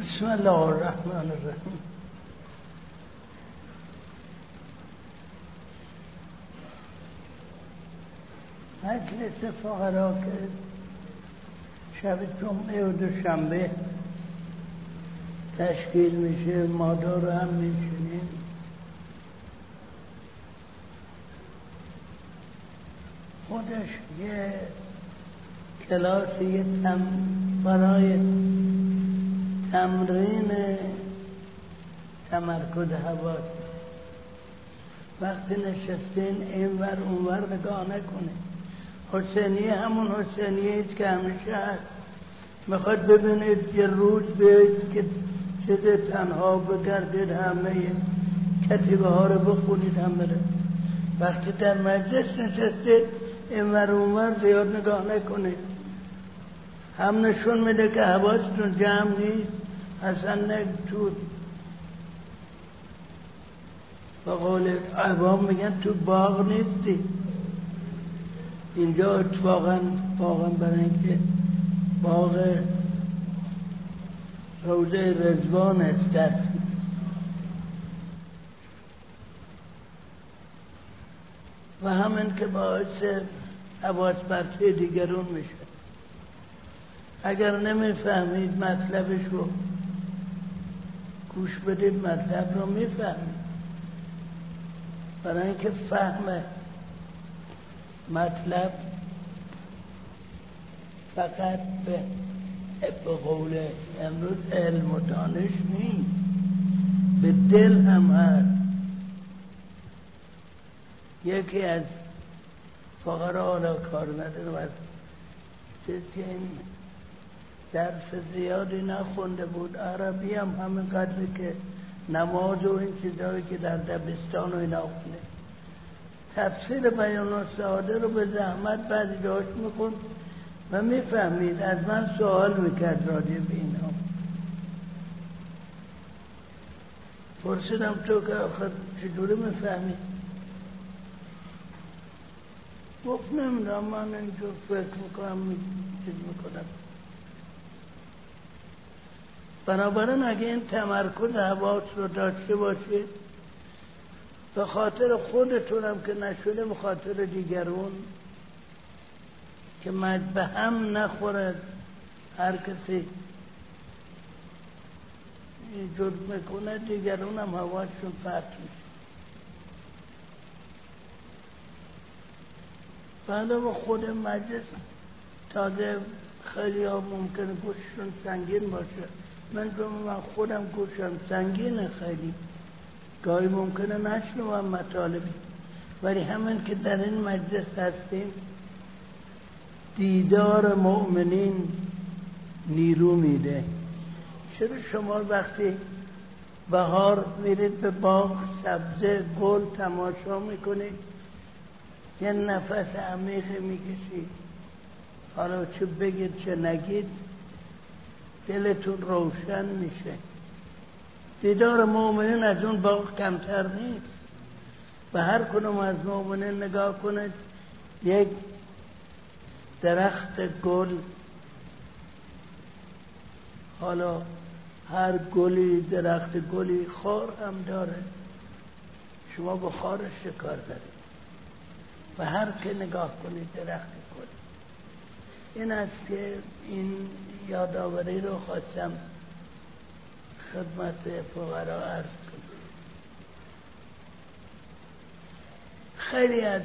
بسم الله الرحمن الرحیم. مجلس فقرا که شب جمعه و دوشنبه تشکیل میشه، ما دور هم میشینیم. خودش یه کلاسی برای تمرین تمرکز حواس. وقتی نشستین اینور اونور نگاه نکنید. حسینیه همون حسینیه است که همیشه هست. میخواد ببینید یه روز بیایید که چیز تنها بگردید، همه کتیبه ها رو بخونید هم بره. وقتی در مجلس نشستید اینور اونور زیاد نگاه نکنید. هم نشون میده که حواستون جمع نیست، اصلا تو به قول عوام میگن تو باغ نیستی. اینجا اتفاقا برای اینکه باغ روضه رضوان است و همین که باعث حواس پرتی دیگرون میشه. اگر نمیفهمید مطلبش رو گوش بدید، مطلب رو میفهمید. برای اینکه فهم مطلب فقط به قول امروز علم و دانش نیست، به دل هم هست. یکی از فقرا حالا کار نداره و چیزی که این درس زیادی نخونده بود، عربی هم همین قدری که نماز و این چیزایی که در دبستان و اینا خونه، تفسیر بیان السعاده رو به زحمت بعضی جاش میخوند و میفهمید. از من سوال میکرد راجع به اینا. پرسیدم تو که آخر چجوری میفهمید؟ گفت نمیدونم، من اینجور فکر میکنم چیز میکنم. بنابراین اگه این تمرکز حواس رو داشته باشید، به خاطر خودتونم که نشده، به خاطر دیگرون که به هم نخورد، هر کسی اینجور میکنه دیگرون هم حواسشون پرت میشه. بعدا با خود مجلس تازه خیلی ها ممکنه گوششون سنگین باشه. من خودم گوشم سنگینه، خیلی گاهی ممکنه نشنوم مطالبی، ولی همین که در این مجلس هستیم دیدار مؤمنین نیرو میده. چرا شما وقتی بهار میرید به باغ سبزه گل تماشا میکنید، یه نفس عمیق میکشید، حالا چه بگید چه نگید دلتون روشن میشه. دیدار مؤمنین از اون باغ کمتر نیست. و هر کدوم از مؤمنین نگاه کنید، یک درخت گل، حالا هر گلی درخت گلی خار هم داره، شما با خارش چه کار دارید؟ و هر که نگاه کنید درخت گل. این است که این یادآوری رو خواستم خدمت فقرا عرض کنم. خیلی از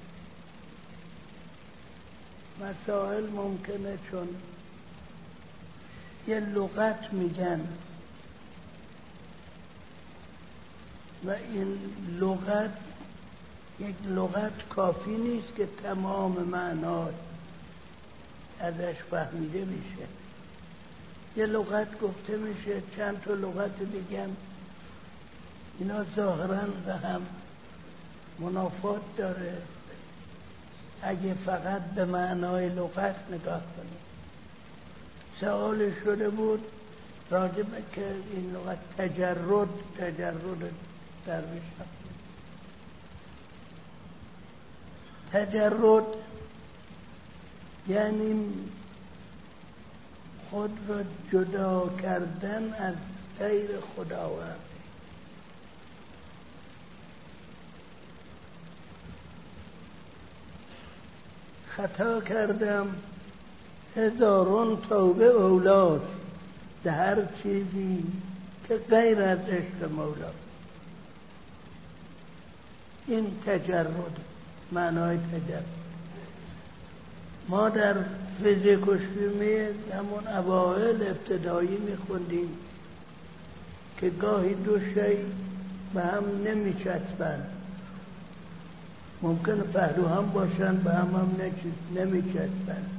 مسائل ممکنه چون یه لغت میگن و این لغت یک لغت کافی نیست که تمام معنای ازش فهمیده میشه. یه لغت گفته میشه، چند تا لغت دیگه هم اینا ظاهراً و هم منافات داره اگه فقط به معنای لغت نگاه کنیم. سوال شده بود راجع به که این لغت تجرد درویش تجرد یعنی خود را جدا کردن از غیر خداوند. خطا کردم، هزاران توبه اولاد به هر چیزی که غیر از عشق مولا. این تجرد، معنای تجرد. ما در فیزیک و شیمی همون اوائل ابتدایی میخوندیم که گاهی دو شی به هم نمیچسبند، ممکنه پهلو هم باشن به هم نمیچسبند.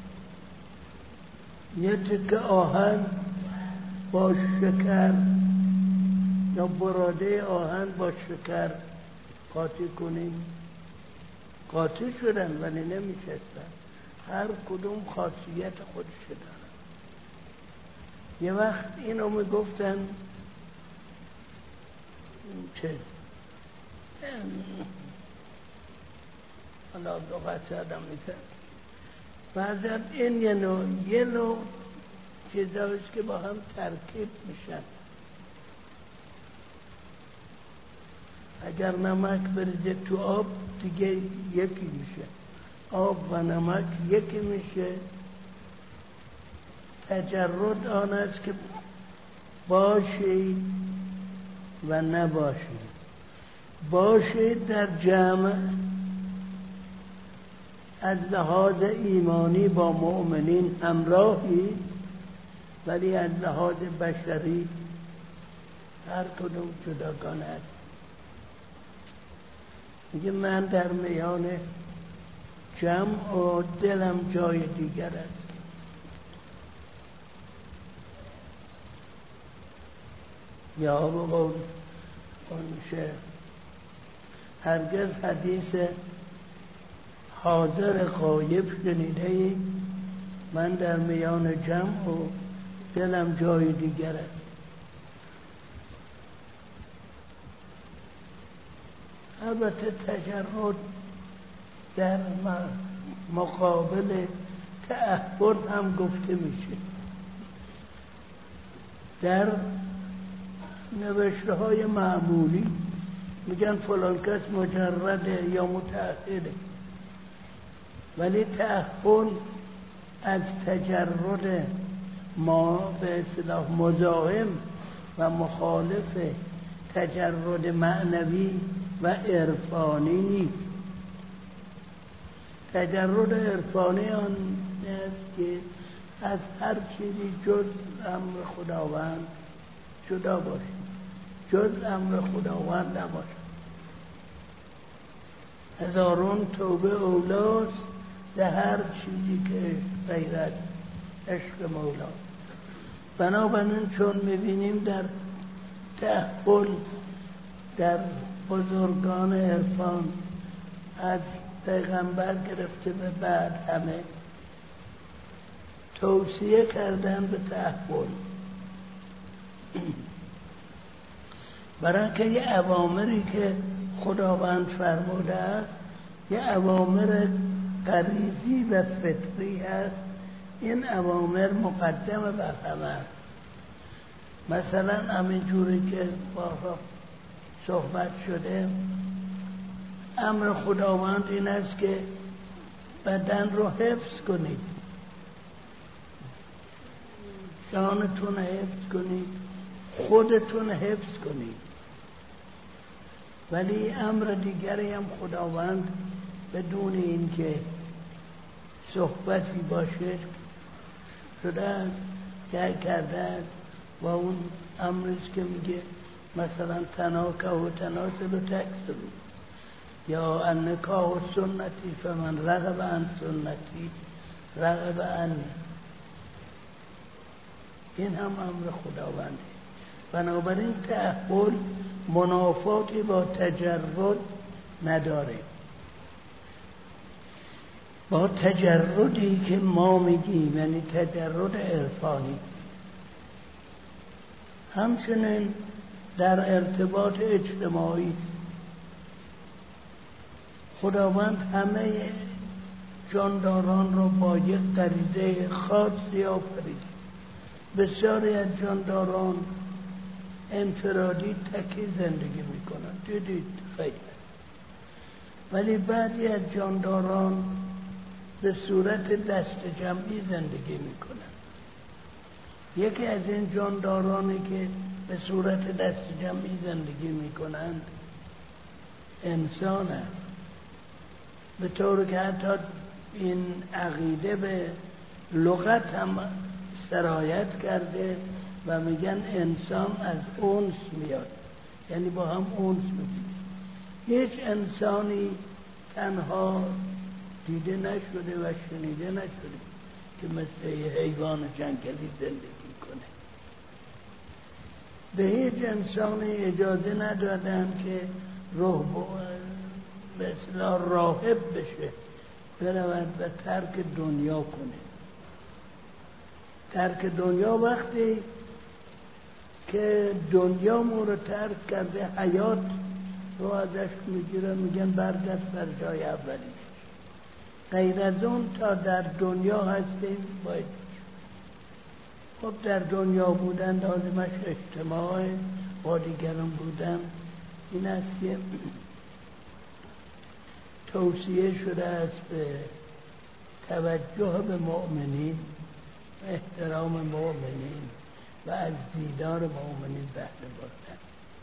یه تکه آهن با شکر یا براده آهن با شکر قاطی کنیم، قاطی شدن ولی نمیچسبن، هر کدوم خاصیت خودش داره. یه وقت اینو میگفتن چه حالا لغت آدم میتن بعضی این یه نوع چیزاییست که با هم ترکیب میشن. اگر نمک بریزه تو آب دیگه یکی میشه، آب و نمک یکی میشه. تجرد آن است که باشید و نباشید. باشید در جمع از لحاظ ایمانی با مؤمنین همراهی، ولی از لحاظ بشری هر کدوم جداگانه است. میگه من در میان جمع و دلم جای دیگر است. یا بقول میشه هرگز حدیث حاضر غایب شنیده ای؟ من در میان جمع و دلم جای دیگر است. البته تجرد در مقابل تعهد هم گفته میشه. در نوشته های معمولی میگن فلان کس مجرده یا متعهده، ولی تعهد از تجرد ما به اصطلاح مزاحم و مخالف تجرد معنوی و عرفانی نیست. تجرد عرفانی آن است که از هر چیزی جز امر خداوند جدا باشیم، جز امر خداوند نباشیم. هزاران توبه اولاست به هر چیزی که غیر از عشق مولا. بنابراین چون میبینیم در تحول در بزرگان عرفان از پیغمبر گرفته به بعد همه توصیه کردن به تحول، برای که یه اوامری که خداوند فرموده است یه اوامر غریزی و فطری است. این اوامر مقدمه بر همه است. مثلا همین جوری که بارها صحبت شده، امر خداوند این است که بدن رو حفظ کنید، جانتون حفظ کنید، خودتون حفظ کنید. ولی امر دیگری هم خداوند بدون این که صحبتی باشه شده است، کرده است، و اون امرش که میگه مثلا تناکه و تناسل و تکسل یا النکاح و سنتی فمن رغب عن سنتی رغب عنی. این هم امر خداونده. بنابراین تأهل منافاتی با تجرد نداره. با تجردی که ما میگیم یعنی تجرد عرفانی. همچنین در ارتباط اجتماعی خداوند همه جانداران رو با یک غریزه خاصی آفریده. بسیاری از جانداران انفرادی تکی زندگی میکنن، دیدید خیلی. ولی بعضی از جانداران به صورت دست جمعی زندگی میکنن. یکی از این جاندارانی که به صورت دست جمعی زندگی میکنند انسان است، به طور که حتی این عقیده به لغت هم سرایت کرده و میگن انسان از انس میاد، یعنی با هم انس میکنه. هیچ انسانی تنها دیده نشده و شنیده نشده که مثل یه حیوان جنگلی زندگی کنه. به هیچ انسانی اجازه ندادن که به اصطلاح راهب بشه، برود و ترک دنیا کنه. ترک دنیا وقتی که دنیا رو ترک کرده، حیات رو ازش میگیرن، میگن برگرد بر جای اولی. غیر از اون تا در دنیا هستیم باید. خب در دنیا بودن لازمش اجتماع با دیگران بودن. این است که توصیه شده است به توجه به مؤمنین، احترام مؤمنین و از دیدار مؤمنین بهره بردن.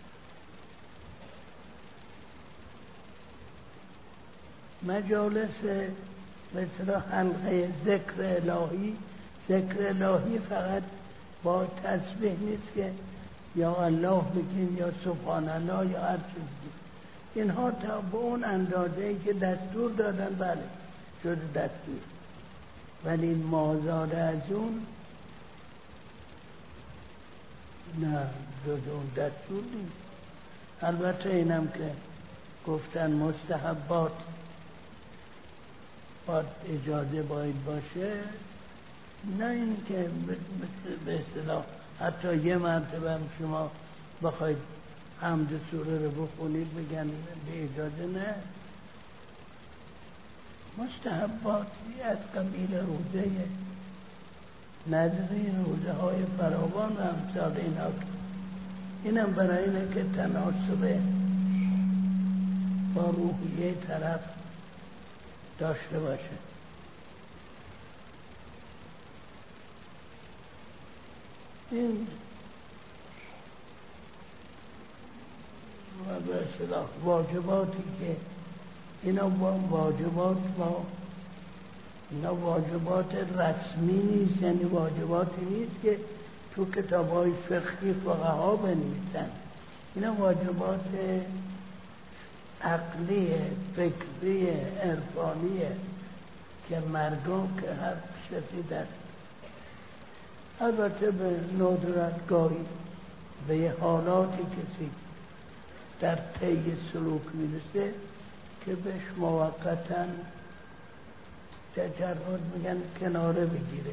مجالس مثل حلقه ذکر الهی فقط با تسبیح نیست که یا الله بگیم یا سبحان الله یا هر چیزی. اینها تا به اون اندازه‌ای که دستور دادن بله جز دستور، ولی مازاد از اون نه، جز اون دستور نیست. البته اینم که گفتن مستحبات باید اجازه باید باشه، نه این که به اصطلاح حتی یه مرتبه هم شما بخواید حمد سوره رو بخونید بگن به اجازه، نه. مستحباتی از قبیل روزه نظری، روزه های فراوان و امثال اینا. اینم برای اینه که تناسب با روحیه طرف داشته باشه. این به اصطلاح واجباتی که اینا واجبات رسمی نیست، یعنی واجباتی نیست که تو کتاب‌های فقهی فقها بنویسن. اینا واجبات عقلی، فکری، عرفانی که مردم که هر شدید است. البته به ندرت گاهی به یه حالاتی کسی در طی سلوک میرسه که بهش موقتاً تجرد میگن کناره بگیره.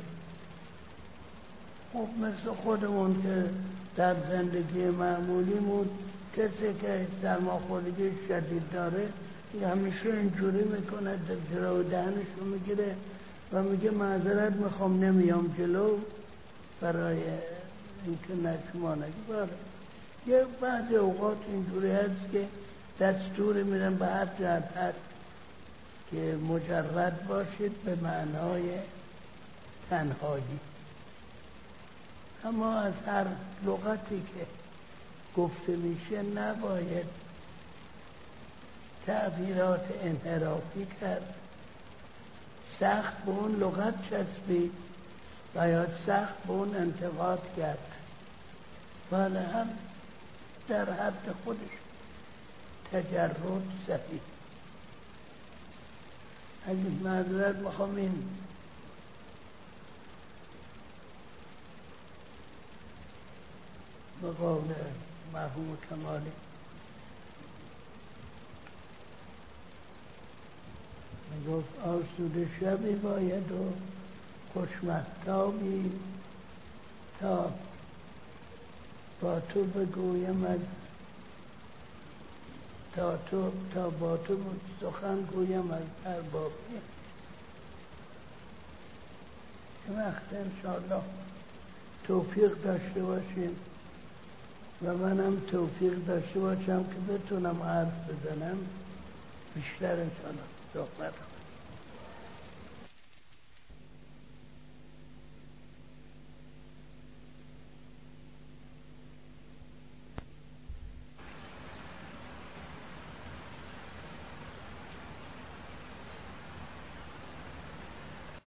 خب مثل خودمون که در زندگی معمولیمون کسی که سرماخوردگی شدید داره همیشه اینجوری میکنه، در جلو دهنشو میگیره و میگه معذرت میخوام نمیام جلو برای اینکه نشما نگی. یه بعضی اوقات اینجوری هست که دستوری میدن به هر جهت هست که مجرد باشید به معنای تنهایی. اما از هر لغتی که گفته میشه نباید تعبیرات انحرافی کرد، سخت به اون لغت چسبید و یا سخت به اون انتقاد کرد. ولی هم در حد خودش تجرد صحیح. اگه معذرت میخوام این به قول مرحوم کمالی میگفت آسوده شبی باید و خوشمهتابی تا با تو بگویم از تا با تو سخن گویم از اربابی. وقت انشاءالله توفیق داشته باشیم و منم توفیق داشته باشم که بتونم حرف بزنم بیشتر انشاءالله صحبت